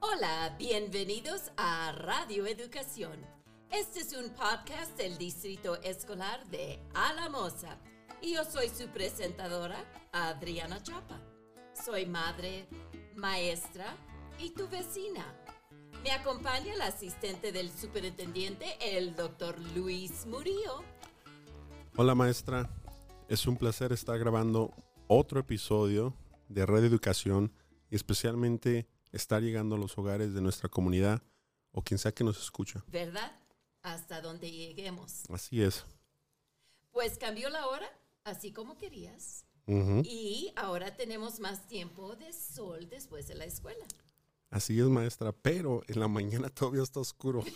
Hola, bienvenidos a Radio Educación. Este es un podcast del Distrito Escolar de Alamosa y yo soy su presentadora, Adriana Chapa. Soy madre, maestra y tu vecina. Me acompaña el asistente del superintendente, el doctor Luis Murillo. Hola maestra, es un placer estar grabando otro episodio de Radio Educación y especialmente estar llegando a los hogares de nuestra comunidad o quien sea que nos escucha. ¿Verdad? Hasta donde lleguemos. Así es. Pues cambió la hora, así como querías. Y ahora tenemos más tiempo de sol después de la escuela. Así es, maestra, pero en la mañana todavía está oscuro.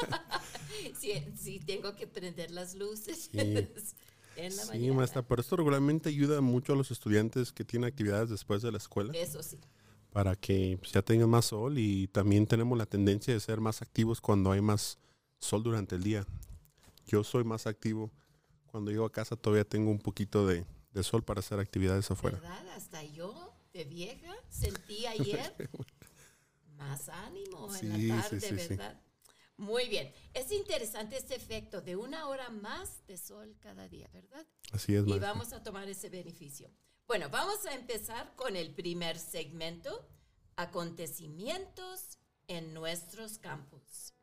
Sí, tengo que prender las luces Sí. en la Sí, mañana. maestra, pero esto regularmente ayuda mucho a los estudiantes que tienen actividades después de la escuela Eso sí. para que pues, ya tengan más sol y también tenemos la tendencia de ser más activos cuando hay más sol durante el día. Yo soy más activo. Cuando llego a casa todavía tengo un poquito de sol para hacer actividades afuera. ¿Verdad? Hasta yo, de vieja, sentí ayer más ánimo en Sí, la tarde, sí, sí. ¿verdad? Muy bien. Es interesante este efecto de 1 hora más de sol cada día, ¿verdad? Así es, Y maestra. vamos a tomar ese beneficio. Bueno, vamos a empezar con el primer segmento, acontecimientos en nuestros campus.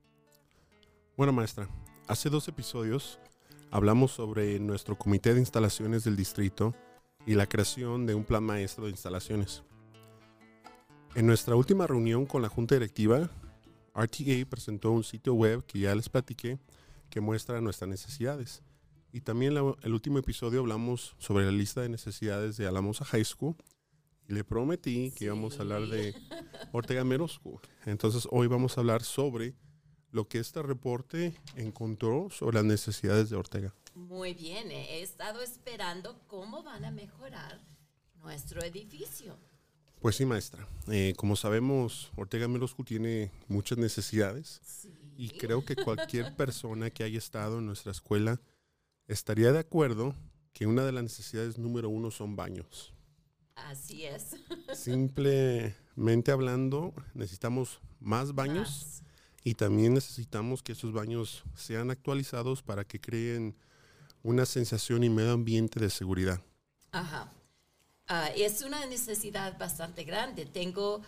Bueno, maestra, hace 2 episodios hablamos sobre nuestro comité de instalaciones del distrito y la creación de un plan maestro de instalaciones. En nuestra última reunión con la junta directiva, RTA presentó un sitio web que ya les platiqué que muestra nuestras necesidades. Y también el último episodio hablamos sobre la lista de necesidades de Alamosa High School y le prometí que íbamos a hablar de Ortega Middle School. Entonces hoy vamos a hablar sobre lo que este reporte encontró sobre las necesidades de Ortega. Muy bien, he estado esperando cómo van a mejorar nuestro edificio. Pues sí, maestra. Como sabemos, Ortega Middle School tiene muchas necesidades Sí. y creo que cualquier persona que haya estado en nuestra escuela estaría de acuerdo que una de las necesidades número 1 son baños. Así es. Simplemente hablando, necesitamos más baños. Más. Y también necesitamos que esos baños sean actualizados para que creen una sensación y medio ambiente de seguridad. Ajá. Es una necesidad bastante grande. Tengo,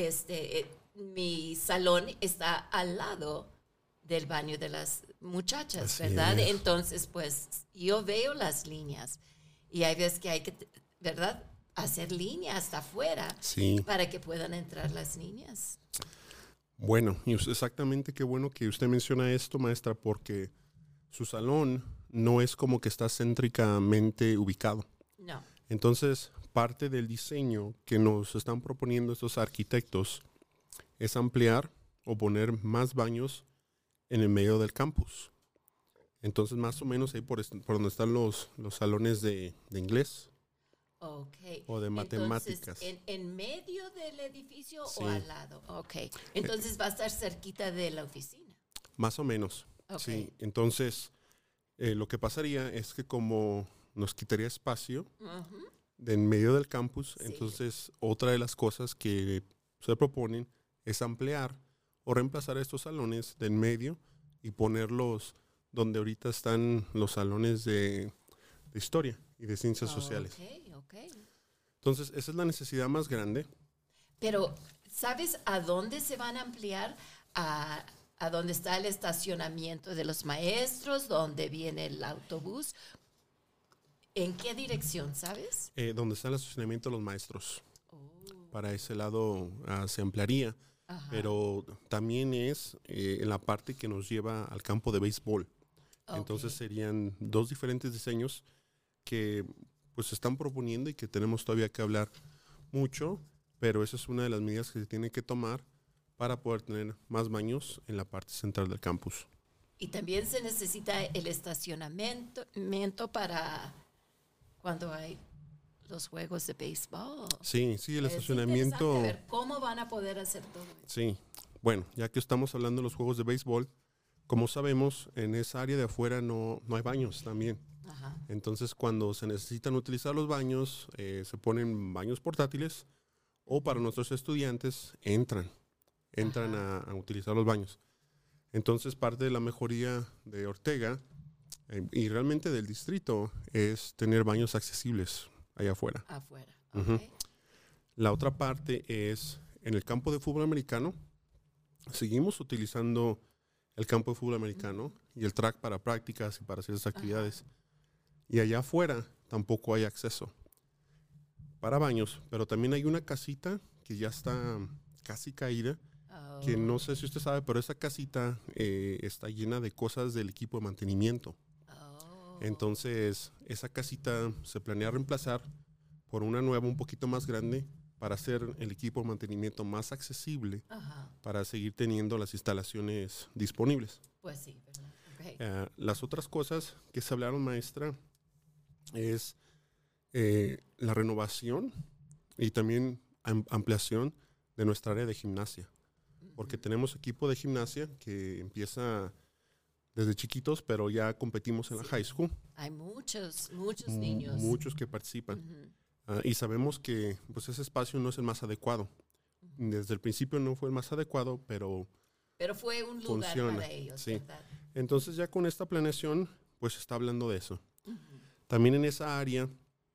mi salón está al lado del baño de las muchachas, Así ¿verdad? es. Entonces, pues, yo veo las líneas y hay veces que hay que, ¿verdad? Hacer líneas hasta afuera Sí. para que puedan entrar las niñas. Bueno, y exactamente qué bueno que usted menciona esto, maestra, porque su salón no es como que está céntricamente ubicado. No. Entonces, parte del diseño que nos están proponiendo estos arquitectos es ampliar o poner más baños en el medio del campus. Entonces, más o menos ahí por donde están los salones de inglés Ok. o de matemáticas. Entonces, ¿en medio del edificio Sí. o al lado? Ok. Entonces va a estar cerquita de la oficina. Más o menos. Ok. Sí. Entonces, lo que pasaría es que como nos quitaría espacio Ujú. de en medio del campus, Sí. entonces otra de las cosas que se proponen es ampliar o reemplazar estos salones de en medio y ponerlos donde ahorita están los salones de historia y de ciencias sociales. Ok. Entonces, esa es la necesidad más grande. Pero, ¿sabes a dónde se van a ampliar? A dónde está el estacionamiento de los maestros, dónde viene el autobús. ¿En qué dirección, sabes? Donde está el estacionamiento de los maestros. Oh, Para ese lado se ampliaría, ajá. pero también es en la parte que nos lleva al campo de béisbol. Ok. Entonces serían 2 diferentes diseños que pues se están proponiendo y que tenemos todavía que hablar mucho, pero esa es una de las medidas que se tiene que tomar para poder tener más baños en la parte central del campus. Y también se necesita el estacionamiento para cuando hay los juegos de béisbol. Sí, el Es estacionamiento. interesante ver cómo van a poder hacer todo eso. Sí, bueno, ya que estamos hablando de los juegos de béisbol, como sabemos, en esa área de afuera no hay baños también. Ajá. Entonces, cuando se necesitan utilizar los baños, se ponen baños portátiles o para nuestros estudiantes entran entran a utilizar los baños. Entonces, parte de la mejoría de Ortega y realmente del distrito es tener baños accesibles allá afuera. Afuera, Ujú. ok. La otra parte es en el campo de fútbol americano. Seguimos utilizando el campo de fútbol americano y el track para prácticas y para ciertas actividades. Y allá afuera tampoco hay acceso para baños, pero también hay una casita que ya está casi caída, que no sé si usted sabe, pero esa casita está llena de cosas del equipo de mantenimiento. Entonces, esa casita se planea reemplazar por una nueva un poquito más grande para hacer el equipo de mantenimiento más accesible, para seguir teniendo las instalaciones disponibles. Pues sí, ¿verdad? Okay. Las otras cosas que se hablaron, maestra, es la renovación y también ampliación de nuestra área de gimnasia. Porque tenemos equipo de gimnasia que empieza desde chiquitos, pero ya competimos en la high school. Hay muchos niños. Muchos que participan. Y sabemos que pues, ese espacio no es el más adecuado. Desde el principio no fue el más adecuado, pero fue un lugar funciona, para ellos, sí. ¿verdad? Entonces ya con esta planeación, pues se está hablando de eso. También en esa área,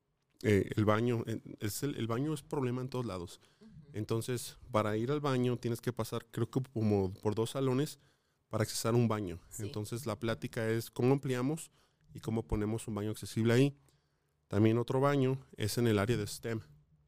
el baño, el baño es problema en todos lados. Entonces, para ir al baño tienes que pasar, creo que como por 2 salones para accesar a un baño. Sí. Entonces, la plática es cómo ampliamos y cómo ponemos un baño accesible ahí. También otro baño es en el área de STEM.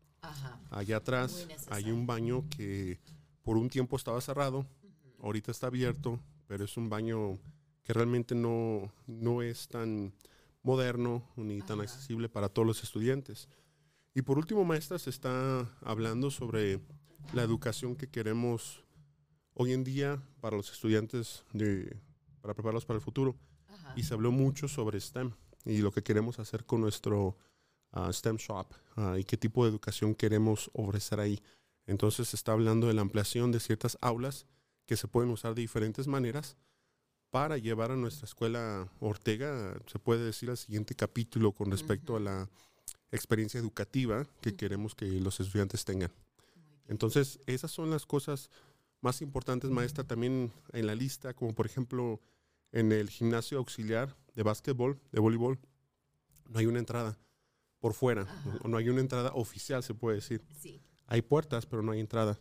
Allá atrás hay un baño que por un tiempo estaba cerrado, ahorita está abierto, pero es un baño que realmente no es tan moderno ni tan accesible para todos los estudiantes. Y por último, maestra, se está hablando sobre la educación que queremos hoy en día para los estudiantes, para prepararlos para el futuro. Y se habló mucho sobre STEM y lo que queremos hacer con nuestro STEM Shop y qué tipo de educación queremos ofrecer ahí. Entonces se está hablando de la ampliación de ciertas aulas que se pueden usar de diferentes maneras para llevar a nuestra escuela Ortega, se puede decir, al siguiente capítulo con respecto a la experiencia educativa que queremos que los estudiantes tengan. Entonces, esas son las cosas más importantes, maestra, también en la lista, como por ejemplo, en el gimnasio auxiliar de básquetbol, de voleibol, no hay una entrada por fuera, no hay una entrada oficial, se puede decir. Sí. Hay puertas, pero no hay entradas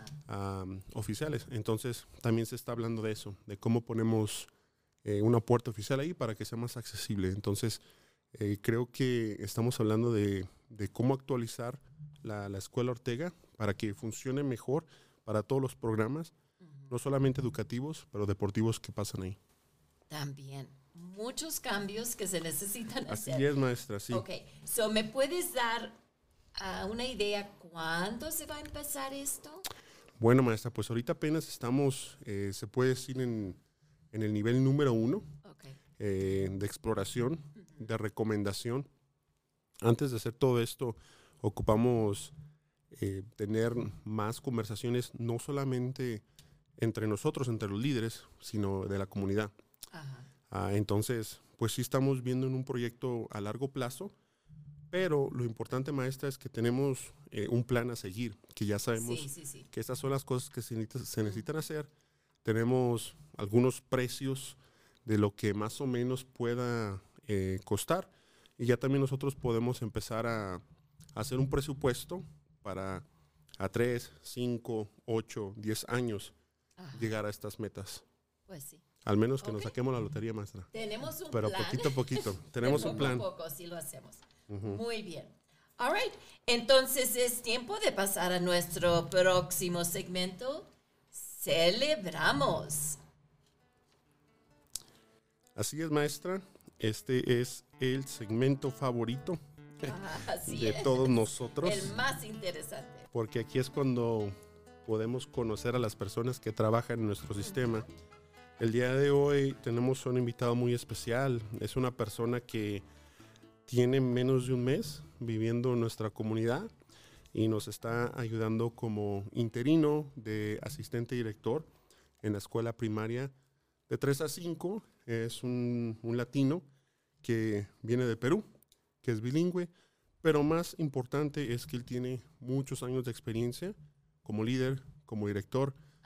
oficiales. Entonces, también se está hablando de eso, de cómo ponemos una puerta oficial ahí para que sea más accesible. Entonces, creo que estamos hablando de cómo actualizar la Escuela Ortega para que funcione mejor para todos los programas, no solamente educativos, pero deportivos que pasan ahí. También. Muchos cambios que se necesitan hacer. Así es, maestra, sí. Ok. So, ¿me puedes dar una idea cuándo se va a empezar esto? Bueno, maestra, pues ahorita apenas estamos, se puede decir, en el nivel número 1 de exploración, de recomendación. Antes de hacer todo esto, ocupamos tener más conversaciones, no solamente entre nosotros, entre los líderes, sino de la comunidad. Entonces, pues sí estamos viendo en un proyecto a largo plazo, pero lo importante, maestra, es que tenemos un plan a seguir, que ya sabemos que estas son las cosas que se necesitan hacer. Tenemos algunos precios de lo que más o menos pueda costar, y ya también nosotros podemos empezar a hacer un presupuesto para a 3, 5, 8, 10 años llegar a estas metas. Pues sí. Al menos que nos saquemos la lotería, maestra. Tenemos un plan. Pero poquito a poquito. Tenemos un plan. Poco a poco, sí lo hacemos. Muy bien. All right. Entonces es tiempo de pasar a nuestro próximo segmento. Celebramos. Así es, maestra. Este es el segmento favorito de todos nosotros. El más interesante. Porque aquí es cuando podemos conocer a las personas que trabajan en nuestro sistema. El día de hoy tenemos un invitado muy especial. Es una persona que tiene menos de un mes viviendo en nuestra comunidad y nos está ayudando como interino de asistente director en la escuela primaria de 3 a 5. Es un latino que viene de Perú, que es bilingüe, pero más importante es que él tiene muchos años de experiencia como líder, como director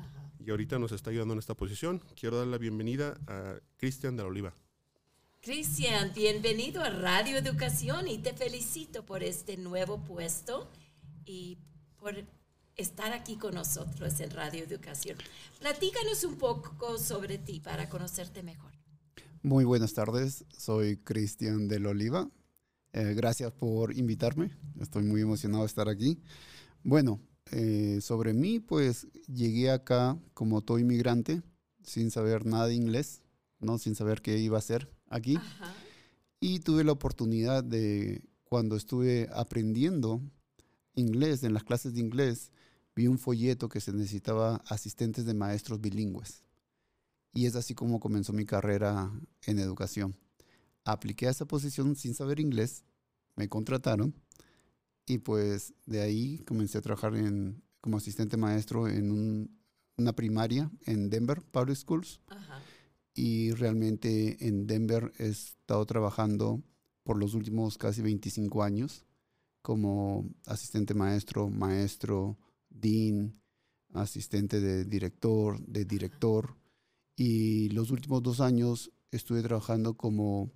y ahorita nos está ayudando en esta posición. Quiero dar la bienvenida a Cristian de la Oliva. Cristian, bienvenido a Radio Educación y te felicito por este nuevo puesto y por estar aquí con nosotros en Radio Educación. Platícanos un poco sobre ti para conocerte mejor. Muy buenas tardes, soy Cristian de la Oliva. Gracias por invitarme, estoy muy emocionado de estar aquí. Bueno, sobre mí, pues llegué acá como todo inmigrante, sin saber nada de inglés, ¿no? Sin saber qué iba a hacer aquí. Ajá. Y tuve la oportunidad de, cuando estuve aprendiendo inglés, en las clases de inglés, vi un folleto que se necesitaba asistentes de maestros bilingües. Y es así como comenzó mi carrera en educación. Apliqué a esa posición sin saber inglés, me contrataron y pues de ahí comencé a trabajar como asistente maestro en una primaria en Denver Public Schools. Ajá. Y realmente en Denver he estado trabajando por los últimos casi 25 años como asistente maestro, dean, asistente de director. Y los últimos 2 años estuve trabajando como,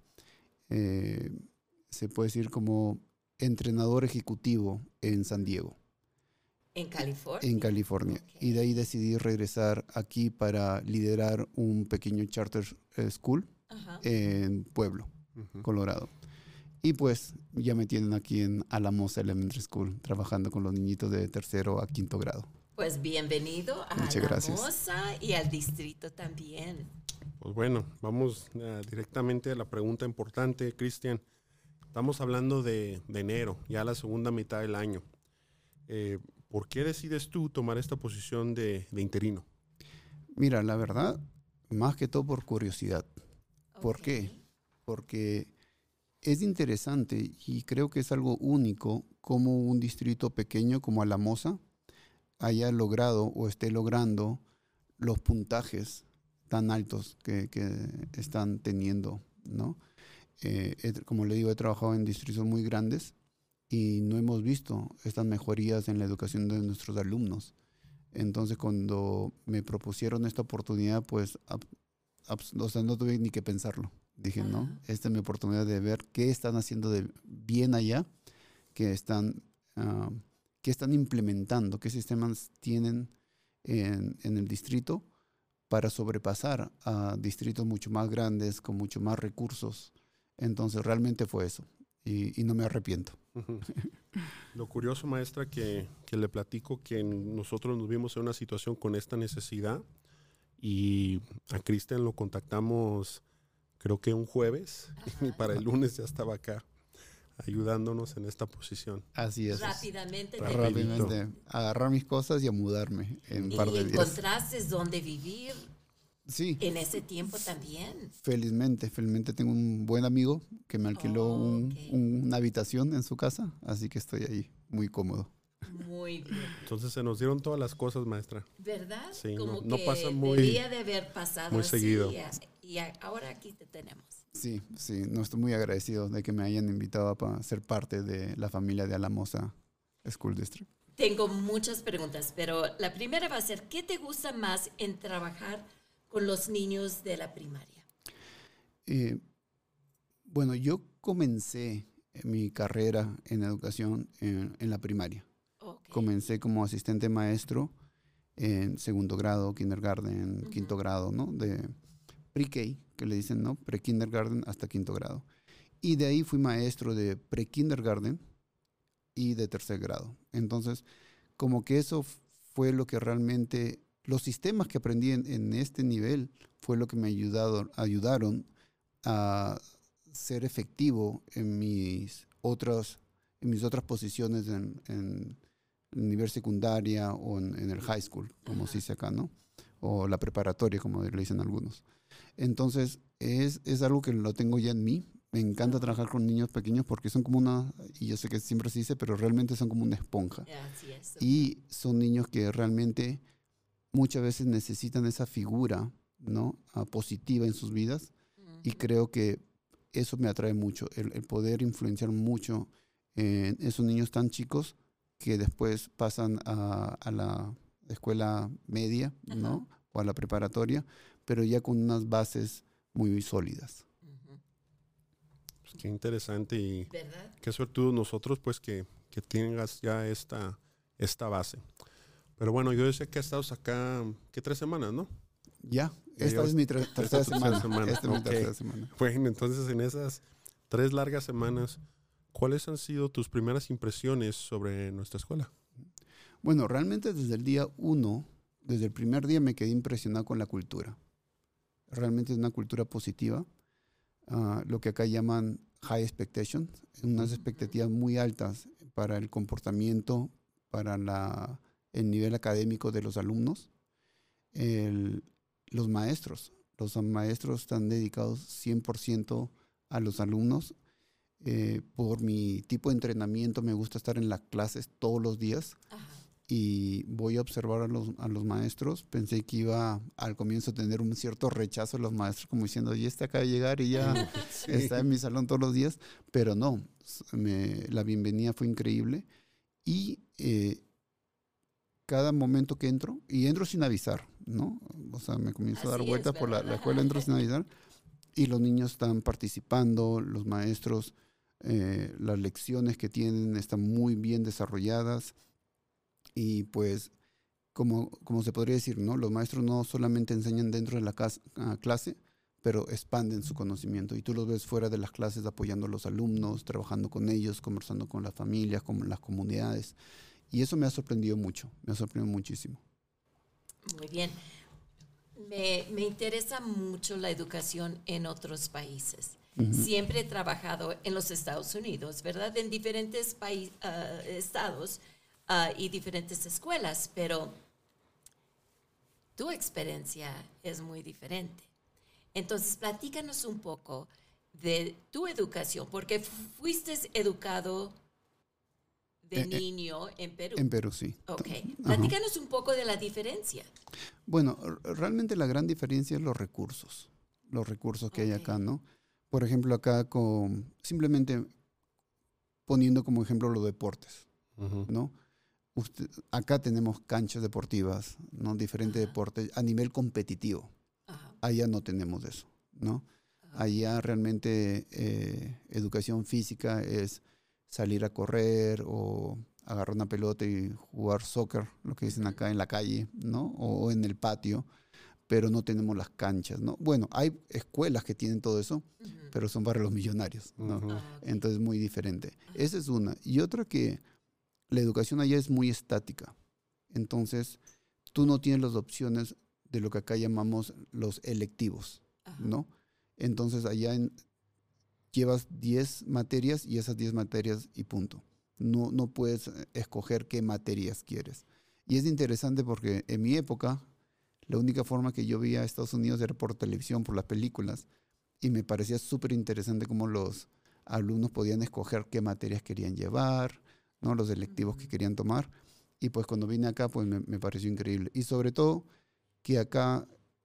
se puede decir, como entrenador ejecutivo en San Diego. ¿En California? En California. Okay. Y de ahí decidí regresar aquí para liderar un pequeño charter school Ajá. en Pueblo, Colorado. Y pues ya me tienen aquí en Alamosa Elementary School, trabajando con los niñitos de 3º a 5º grado. Pues bienvenido a Alamosa y al distrito también. Pues bueno, vamos directamente a la pregunta importante, Cristian. Estamos hablando de enero, ya la segunda mitad del año. ¿Por qué decides tú tomar esta posición de interino? Mira, la verdad, más que todo por curiosidad. ¿Por Ok. qué? Porque es interesante y creo que es algo único como un distrito pequeño como Alamosa haya logrado o esté logrando los puntajes tan altos que están teniendo, ¿no? Como le digo, he trabajado en distritos muy grandes y no hemos visto estas mejorías en la educación de nuestros alumnos. Entonces, cuando me propusieron esta oportunidad, pues, o sea, no tuve ni que pensarlo. Dije, Ajá. no, esta es mi oportunidad de ver qué están haciendo de bien allá, qué están implementando, qué sistemas tienen en el distrito para sobrepasar a distritos mucho más grandes, con mucho más recursos. Entonces, realmente fue eso. Y no me arrepiento. Lo curioso, maestra, que le platico que nosotros nos vimos en una situación con esta necesidad y a Cristian lo contactamos creo que un jueves. Ajá. Y para el lunes ya estaba acá ayudándonos en esta posición. Así es. Rápidamente. Rápidamente agarrar mis cosas y a mudarme en un par de días. ¿Y encontraste dónde vivir Sí. en ese tiempo también? Felizmente tengo un buen amigo que me alquiló Okay. una habitación en su casa, así que estoy ahí muy cómodo. Muy bien. Entonces se nos dieron todas las cosas, maestra. ¿Verdad? Sí, Como no que pasa muy- debía de haber pasado muy así, seguido. y ahora aquí te tenemos. Sí, no estoy muy agradecido de que me hayan invitado para ser parte de la familia de Alamosa School District. Tengo muchas preguntas, pero la primera va a ser, ¿qué te gusta más en trabajar con los niños de la primaria? Bueno, yo comencé mi carrera en educación en la primaria. Okay. Comencé como asistente maestro en 2º grado, kindergarten, Ujú. 5º grado, ¿no? De pre-K, que le dicen, ¿no? Pre-kindergarten hasta 5º grado. Y de ahí fui maestro de pre-kindergarten y de 3º grado. Entonces, como que eso fue lo que realmente, los sistemas que aprendí en este nivel fue lo que me ayudaron a ser efectivo en mis otras posiciones en nivel secundaria o en el high school, como Ajá. se dice acá, ¿no? O la preparatoria, como le dicen algunos. Entonces, es algo que lo tengo ya en mí. Me encanta trabajar con niños pequeños porque son como y yo sé que siempre se dice, pero realmente son como una esponja. Así es. Y son niños que realmente muchas veces necesitan esa figura, ¿no? Positiva en sus vidas. Y creo que eso me atrae mucho, el poder influenciar mucho en esos niños tan chicos que después pasan a la escuela media, ¿no? o a la preparatoria, pero ya con unas bases muy sólidas. Pues qué interesante y ¿Verdad? qué suertudo nosotros pues que tengas ya esta base. Pero bueno, yo decía que has estado acá, ¿qué? 3 semanas, ¿no? Ya, Ya esta llevas- es mi tercera semana. semana. Esta es mi Ok. tercera semana. Bueno, entonces en esas 3 largas semanas, ¿cuáles han sido tus primeras impresiones sobre nuestra escuela? Bueno, realmente desde el día 1, desde el primer día me quedé impresionado con la cultura. Realmente es una cultura positiva, lo que acá llaman high expectations, unas expectativas muy altas para el comportamiento, para el nivel académico de los alumnos. Los maestros están dedicados 100% a los alumnos. Por mi tipo de entrenamiento me gusta estar en las clases todos los días. Ajá. Y voy a observar a los maestros. Pensé que iba al comienzo a tener un cierto rechazo a los maestros, como diciendo, oye, este acaba de llegar y ya Sí. está en mi salón todos los días, pero no, la bienvenida fue increíble y cada momento que entro, y entro sin avisar, ¿no? O sea, me comienzo a dar Así vueltas es, por la ¿verdad? escuela, entro sin avisar, y los niños están participando, los maestros, las lecciones que tienen están muy bien desarrolladas, y pues, como se podría decir, ¿no? Los maestros no solamente enseñan dentro de la clase, pero expanden su conocimiento. Y tú los ves fuera de las clases apoyando a los alumnos, trabajando con ellos, conversando con las familias, con las comunidades. Y eso me ha sorprendido mucho, me ha sorprendido muchísimo. Muy bien. Me interesa mucho la educación en otros países. Siempre he trabajado en los Estados Unidos, ¿verdad? En diferentes estados y diferentes escuelas, pero tu experiencia es muy diferente. Entonces, platícanos un poco de tu educación, porque fuiste educado de niño en Perú. En Perú, sí. Ok. Ajá. Platícanos un poco de la diferencia. Bueno, realmente la gran diferencia es los recursos que hay acá, ¿no? Por ejemplo, acá simplemente poniendo como ejemplo los deportes, ¿no? Acá tenemos canchas deportivas, ¿no? Diferentes deportes a nivel competitivo. Allá no tenemos eso, ¿no? Allá realmente educación física es salir a correr o agarrar una pelota y jugar soccer, lo que dicen acá en la calle, ¿no? O en el patio, pero no tenemos las canchas, ¿no? Bueno, hay escuelas que tienen todo eso, pero son para los millonarios, ¿no? Entonces es muy diferente. Esa es una. Y otra que la educación allá es muy estática. Entonces, tú no tienes las opciones de lo que acá llamamos los electivos, ¿no? Entonces, allá llevas 10 materias y esas 10 materias y punto. No puedes escoger qué materias quieres. Y es interesante porque en mi época, la única forma que yo veía a Estados Unidos era por televisión, por las películas, y me parecía súper interesante cómo los alumnos podían escoger qué materias querían llevar, ¿no? Los electivos que querían tomar. Y pues cuando vine acá, pues me pareció increíble. Y sobre todo que acá,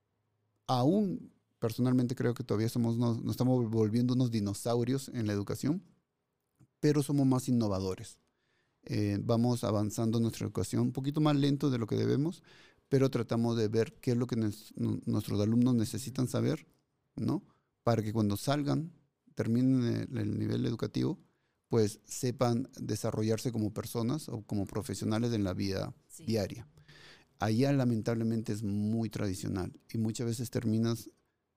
aún personalmente creo que todavía nos estamos volviendo unos dinosaurios en la educación, pero somos más innovadores. Vamos avanzando en nuestra educación un poquito más lento de lo que debemos, pero tratamos de ver qué es lo que nuestros alumnos necesitan saber, ¿no? Para que cuando salgan, terminen el nivel educativo, pues sepan desarrollarse como personas o como profesionales en la vida diaria. Allá lamentablemente es muy tradicional y muchas veces terminas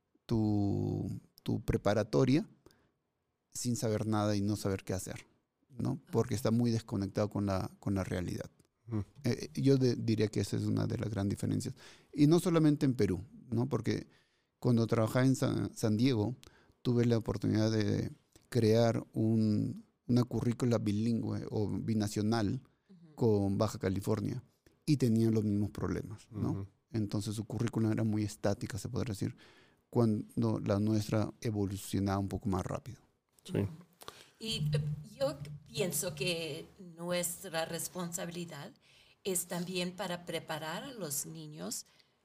tu preparatoria sin saber nada y no saber qué hacer, ¿no? Porque está muy desconectado con la realidad. Yo diría que esa es una de las grandes diferencias. Y no solamente en Perú, ¿no? Porque cuando trabajaba en San Diego, tuve la oportunidad de crear una currícula bilingüe o binacional con Baja California y tenían los mismos problemas, ¿no? Entonces su currícula era muy estática, se podría decir, cuando la nuestra evolucionaba un poco más rápido. Sí. Y yo pienso que nuestra responsabilidad es también para preparar a los niños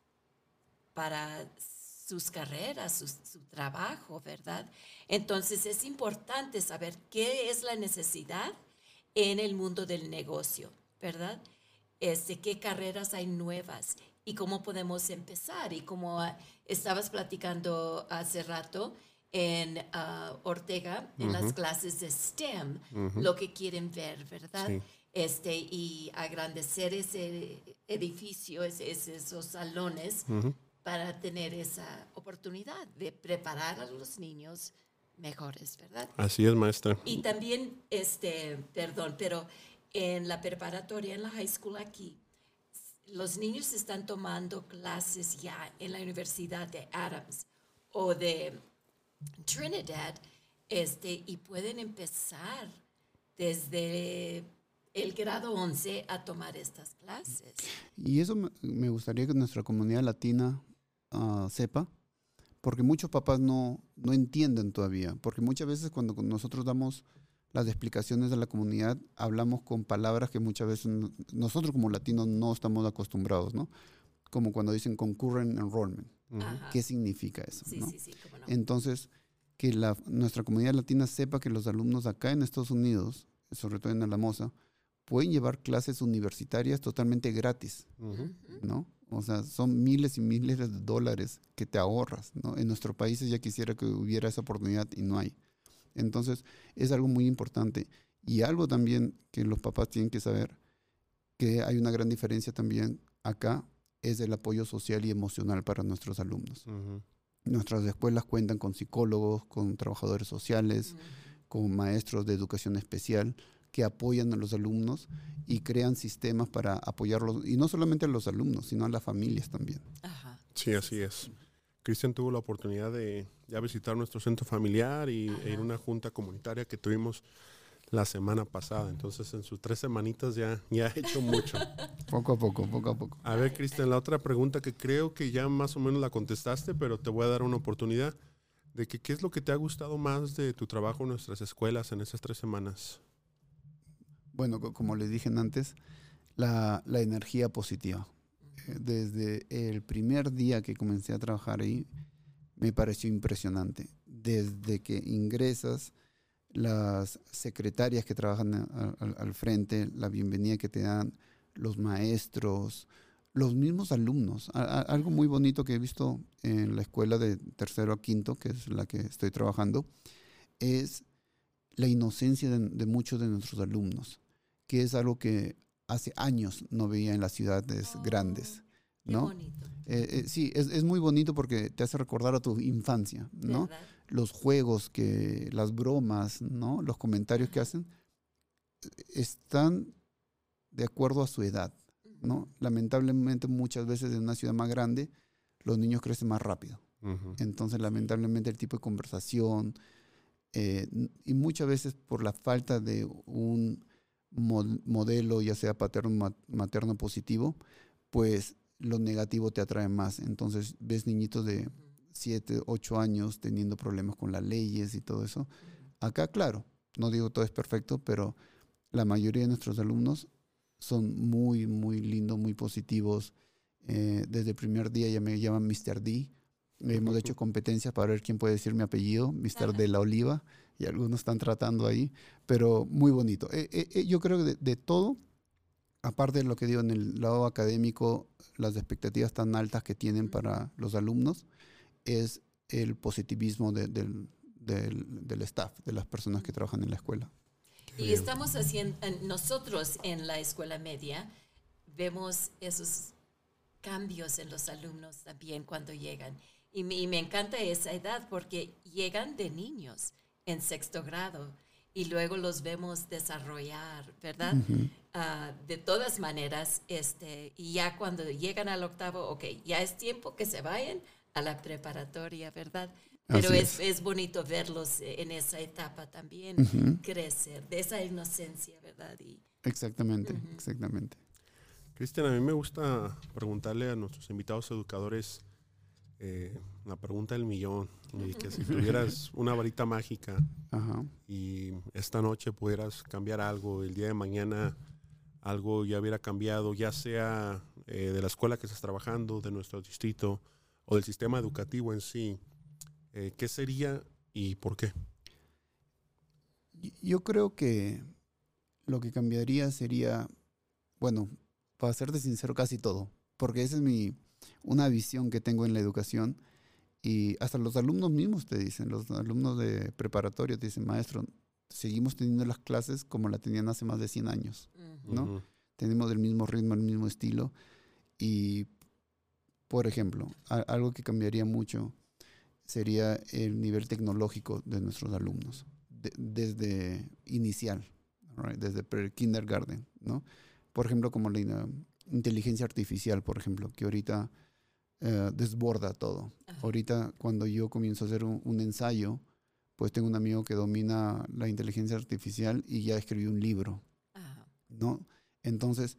para sus carreras, su trabajo, ¿verdad? Entonces es importante saber qué es la necesidad en el mundo del negocio, ¿verdad? qué carreras hay nuevas y cómo podemos empezar. Y como estabas platicando hace rato en Ortega, en las clases de STEM, lo que quieren ver, ¿verdad? Sí. Y agrandecer ese edificio, esos salones, para tener esa oportunidad de preparar a los niños mejores, ¿verdad? Así es, maestra. Y también, perdón, pero en la preparatoria, en la high school aquí, los niños están tomando clases ya en la Universidad de Adams o de Trinidad, y pueden empezar desde el grado 11 a tomar estas clases. Y eso me gustaría que nuestra comunidad latina sepa, porque muchos papás no entienden todavía, porque muchas veces cuando nosotros damos las explicaciones de la comunidad, hablamos con palabras que muchas veces nosotros como latinos no estamos acostumbrados, ¿no? Como cuando dicen concurrent enrollment. ¿Qué significa eso? Sí, ¿no? Sí, cómo no. Entonces, que nuestra comunidad latina sepa que los alumnos acá en Estados Unidos, sobre todo en Alamosa, pueden llevar clases universitarias totalmente gratis, ¿no? O sea, son miles y miles de dólares que te ahorras, ¿no? En nuestros países ya quisiera que hubiera esa oportunidad y no hay. Entonces, es algo muy importante. Y algo también que los papás tienen que saber, que hay una gran diferencia también acá, es el apoyo social y emocional para nuestros alumnos. Nuestras escuelas cuentan con psicólogos, con trabajadores sociales, con maestros de educación especial, que apoyan a los alumnos y crean sistemas para apoyarlos, y no solamente a los alumnos, sino a las familias también. Ajá. Sí, así es. Cristian tuvo la oportunidad de ya visitar nuestro centro familiar y ir a una junta comunitaria que tuvimos la semana pasada. Entonces, en sus 3 semanitas ya ha hecho mucho. Poco a poco. A ver, Cristian, la otra pregunta que creo que ya más o menos la contestaste, pero te voy a dar una oportunidad de que qué es lo que te ha gustado más de tu trabajo en nuestras escuelas en esas 3 semanas. Bueno, como les dije antes, la energía positiva. Desde el primer día que comencé a trabajar ahí, me pareció impresionante. Desde que ingresas, las secretarias que trabajan al frente, la bienvenida que te dan, los maestros, los mismos alumnos. Algo muy bonito que he visto en la escuela de 3º a 5º, que es la que estoy trabajando, es la inocencia de muchos de nuestros alumnos, que es algo que hace años no veía en las ciudades grandes, ¿no? Qué bonito. Sí, es muy bonito porque te hace recordar a tu infancia, ¿no? ¿Verdad? Los juegos, las bromas, ¿no? Los comentarios que hacen están de acuerdo a su edad, ¿no? Lamentablemente muchas veces en una ciudad más grande los niños crecen más rápido. Entonces lamentablemente el tipo de conversación y muchas veces por la falta de un modelo, ya sea paterno materno positivo, pues lo negativo te atrae más. Entonces ves niñitos de 7, 8 años teniendo problemas con las leyes y todo eso. Acá, claro, no digo todo es perfecto, pero la mayoría de nuestros alumnos son muy, muy lindos, muy positivos. Desde el primer día ya me llaman Mr. D. Hemos hecho competencias para ver quién puede decir mi apellido, Mr. de la Oliva, y algunos están tratando ahí, pero muy bonito. Yo creo que de todo, aparte de lo que digo en el lado académico, las expectativas tan altas que tienen para los alumnos, es el positivismo del staff, de las personas que trabajan en la escuela. Y estamos haciendo, nosotros en la escuela media, vemos esos cambios en los alumnos también cuando llegan. Y me encanta esa edad porque llegan de niños en 6º grado y luego los vemos desarrollar, ¿verdad? De todas maneras, y ya cuando llegan al 8º, ok, ya es tiempo que se vayan a la preparatoria, ¿verdad? Pero es bonito verlos en esa etapa también crecer, de esa inocencia, ¿verdad? Exactamente. Cristian, a mí me gusta preguntarle a nuestros invitados educadores la pregunta del millón, y que si tuvieras una varita mágica y esta noche pudieras cambiar algo, el día de mañana algo ya hubiera cambiado, ya sea de la escuela que estás trabajando, de nuestro distrito o del sistema educativo en sí, ¿qué sería y por qué? Yo creo que lo que cambiaría sería, bueno, para serte sincero, casi todo. Porque esa es una visión que tengo en la educación. Y hasta los alumnos mismos te dicen, los alumnos de preparatoria te dicen, maestro, seguimos teniendo las clases como la tenían hace más de 100 años, ¿no? Tenemos el mismo ritmo, el mismo estilo. Y, por ejemplo, algo que cambiaría mucho sería el nivel tecnológico de nuestros alumnos, desde inicial, right? Desde pre-kindergarten, ¿no? Por ejemplo, como la inteligencia artificial, por ejemplo, que ahorita desborda todo. Ajá. Ahorita, cuando yo comienzo a hacer un ensayo, pues tengo un amigo que domina la inteligencia artificial y ya escribió un libro, ajá, ¿no? Entonces,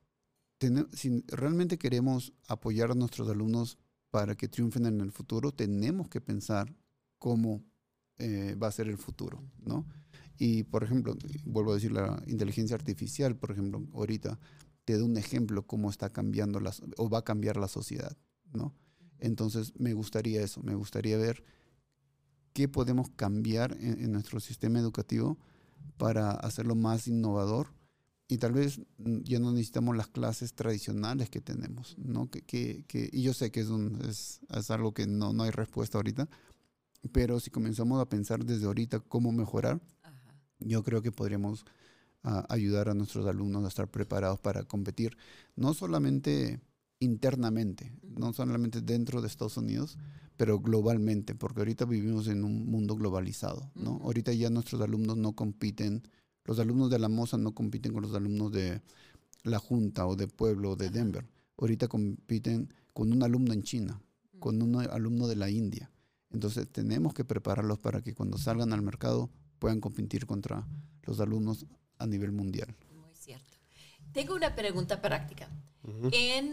si realmente queremos apoyar a nuestros alumnos para que triunfen en el futuro, tenemos que pensar cómo va a ser el futuro, ¿no? Y, por ejemplo, vuelvo a decir, la inteligencia artificial, por ejemplo, ahorita te da un ejemplo cómo está cambiando o va a cambiar la sociedad, ¿no? Entonces, me gustaría eso, me gustaría ver qué podemos cambiar en nuestro sistema educativo para hacerlo más innovador. Y tal vez ya no necesitamos las clases tradicionales que tenemos, ¿no? Y yo sé que es algo que no hay respuesta ahorita, pero si comenzamos a pensar desde ahorita cómo mejorar, ajá, yo creo que podríamos ayudar a nuestros alumnos a estar preparados para competir, no solamente internamente, no solamente dentro de Estados Unidos, pero globalmente, porque ahorita vivimos en un mundo globalizado, ¿no? Ahorita ya nuestros alumnos no compiten. Los alumnos de la Mosa no compiten con los alumnos de la Junta o de Pueblo o de Denver. Ahorita compiten con un alumno en China, con un alumno de la India. Entonces tenemos que prepararlos para que cuando salgan al mercado puedan competir contra los alumnos a nivel mundial. Muy cierto. Tengo una pregunta práctica. En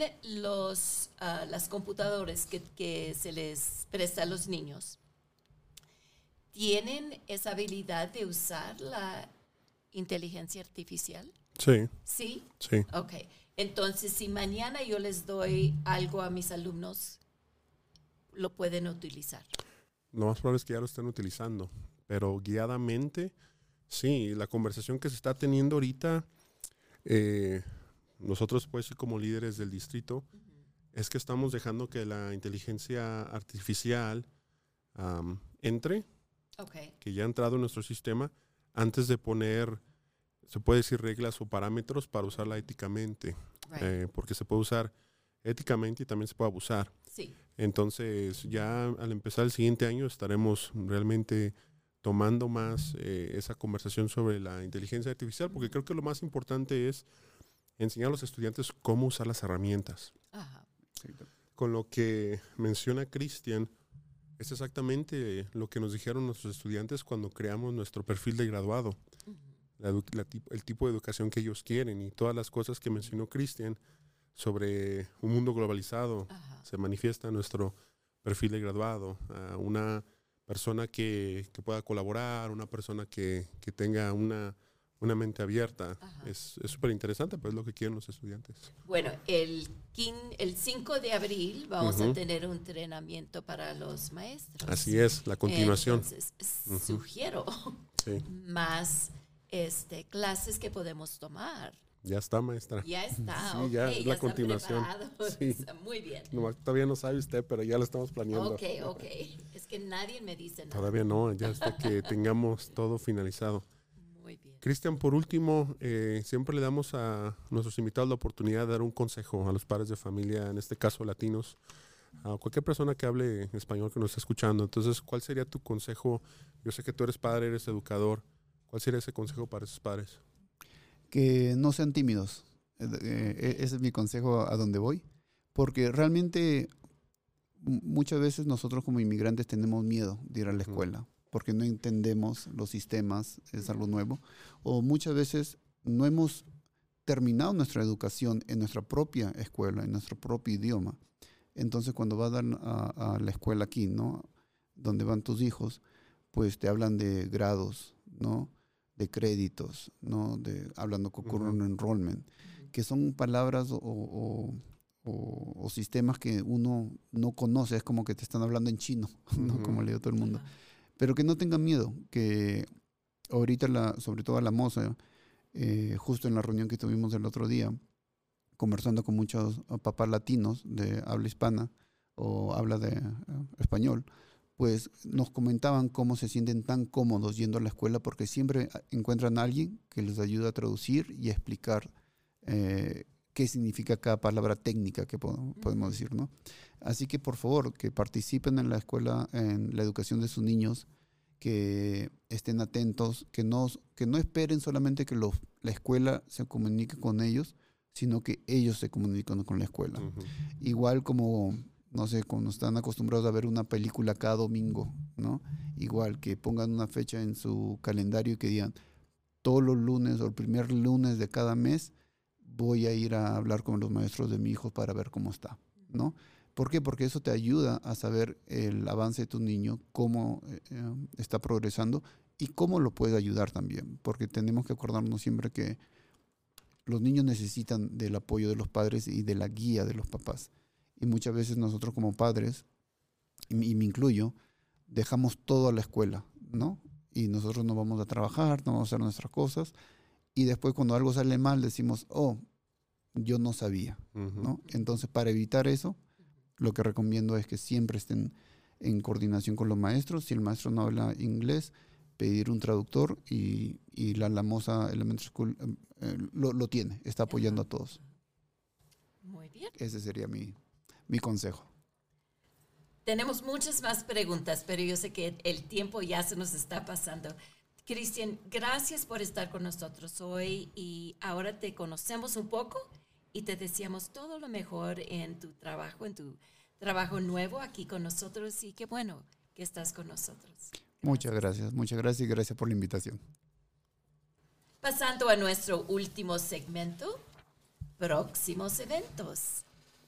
las computadoras que se les presta a los niños, ¿tienen esa habilidad de usar la inteligencia artificial? Sí. ¿Sí? Sí. Ok. Entonces, si mañana yo les doy algo a mis alumnos, ¿lo pueden utilizar? Lo más probable es que ya lo estén utilizando, pero guiadamente, sí. La conversación que se está teniendo ahorita, nosotros pues como líderes del distrito, es que estamos dejando que la inteligencia artificial entre, okay, que ya ha entrado en nuestro sistema, antes de poner, se puede decir, reglas o parámetros para usarla éticamente, right, porque se puede usar éticamente y también se puede abusar. Sí. Entonces, ya al empezar el siguiente año estaremos realmente tomando más esa conversación sobre la inteligencia artificial, porque creo que lo más importante es enseñar a los estudiantes cómo usar las herramientas. Ajá. Con lo que menciona Cristian, es exactamente lo que nos dijeron nuestros estudiantes cuando creamos nuestro perfil de graduado. El tipo de educación que ellos quieren y todas las cosas que mencionó Cristian sobre un mundo globalizado, ajá, se manifiesta en nuestro perfil de graduado. Una persona que pueda colaborar, una persona que tenga una mente abierta. Ajá. Es súper interesante, pues es lo que quieren los estudiantes. Bueno, el 5 de abril vamos a tener un entrenamiento para los maestros. Así es, la continuación. Entonces, sugiero más clases que podemos tomar. Ya está, maestra. Ya está, sí, okay, ya es la continuación. Sí. Muy bien. No, todavía no sabe usted, pero ya lo estamos planeando. Ok. Es que nadie me dice nada. Todavía no, ya hasta que tengamos todo finalizado. Muy bien. Cristian, por último, siempre le damos a nuestros invitados la oportunidad de dar un consejo a los padres de familia, en este caso latinos, a cualquier persona que hable español que nos esté escuchando. Entonces, ¿cuál sería tu consejo? Yo sé que tú eres padre, eres educador. ¿Cuál sería ese consejo para esos padres? Que no sean tímidos. Ese es mi consejo a donde voy. Porque realmente muchas veces nosotros como inmigrantes tenemos miedo de ir a la escuela. Porque no entendemos los sistemas, es algo nuevo. O muchas veces no hemos terminado nuestra educación en nuestra propia escuela, en nuestro propio idioma. Entonces, cuando vas a la escuela aquí, ¿no? Donde van tus hijos, pues te hablan de grados, ¿no? De créditos, ¿no? Hablando con current enrollment, que son palabras o sistemas que uno no conoce. Es como que te están hablando en chino, ¿no? Como le digo a todo el mundo. Pero que no tengan miedo, que ahorita, sobre todo a la Mosa, justo en la reunión que tuvimos el otro día, conversando con muchos papás latinos de habla hispana o habla de español, pues nos comentaban cómo se sienten tan cómodos yendo a la escuela porque siempre encuentran a alguien que les ayuda a traducir y a explicar qué significa cada palabra técnica que podemos decir, ¿no? Así que por favor, que participen en la escuela, en la educación de sus niños, que estén atentos, que no esperen solamente que la escuela se comunique con ellos, sino que ellos se comuniquen con la escuela. Ujú. Igual como, no sé, cuando están acostumbrados a ver una película cada domingo, ¿no? Igual que pongan una fecha en su calendario y que digan, todos los lunes o el primer lunes de cada mes voy a ir a hablar con los maestros de mi hijo para ver cómo está, ¿no? ¿Por qué? Porque eso te ayuda a saber el avance de tu niño, cómo está progresando y cómo lo puede ayudar también. Porque tenemos que acordarnos siempre que los niños necesitan del apoyo de los padres y de la guía de los papás. Y muchas veces nosotros como padres, y me incluyo, dejamos todo a la escuela, ¿no? Y nosotros nos vamos a trabajar, no vamos a hacer nuestras cosas. Y después cuando algo sale mal decimos, oh, yo no sabía, ¿no? Entonces para evitar eso, lo que recomiendo es que siempre estén en coordinación con los maestros. Si el maestro no habla inglés, pedir un traductor y la Alamosa Elementary School lo tiene, está apoyando a todos. Muy bien. Ese sería mi consejo. Tenemos muchas más preguntas, pero yo sé que el tiempo ya se nos está pasando. Cristian, gracias por estar con nosotros hoy y ahora te conocemos un poco y te deseamos todo lo mejor en tu trabajo nuevo aquí con nosotros y qué bueno que estás con nosotros. Muchas gracias y gracias por la invitación. Pasando a nuestro último segmento, próximos eventos.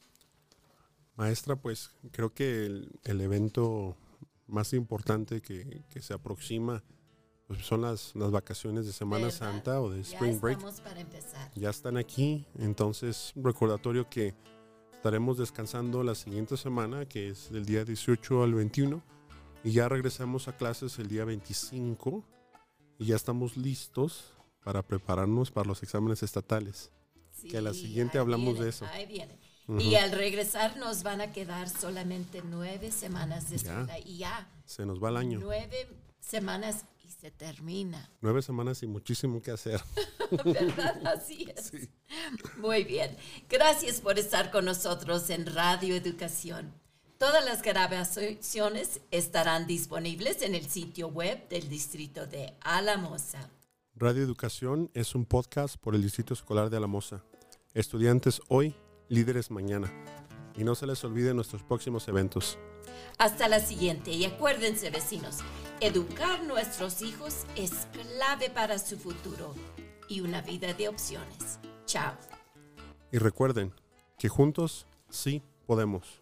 Maestra, pues creo que el evento más importante que se aproxima pues, son las vacaciones de Semana ¿Verdad? Santa o de Spring Break. Ya estamos para empezar. Ya están aquí, entonces recordatorio que estaremos descansando la siguiente semana, que es del día 18 al 21, y ya regresamos a clases el día 25 y ya estamos listos para prepararnos para los exámenes estatales. Sí, que a la siguiente ahí hablamos viene, de eso. Ahí viene. Ujú. Y al regresar nos van a quedar solamente 9 semanas de escuela y ya. Se nos va el año. 9 semanas y se termina. 9 semanas y muchísimo que hacer. ¿Verdad? Así es. Sí. Muy bien. Gracias por estar con nosotros en Radio Educación. Todas las grabaciones estarán disponibles en el sitio web del Distrito de Alamosa. Radio Educación es un podcast por el Distrito Escolar de Alamosa. Estudiantes hoy, líderes mañana. Y no se les olvide nuestros próximos eventos. Hasta la siguiente y acuérdense, vecinos, educar nuestros hijos es clave para su futuro y una vida de opciones. Chao. Y recuerden que juntos sí podemos.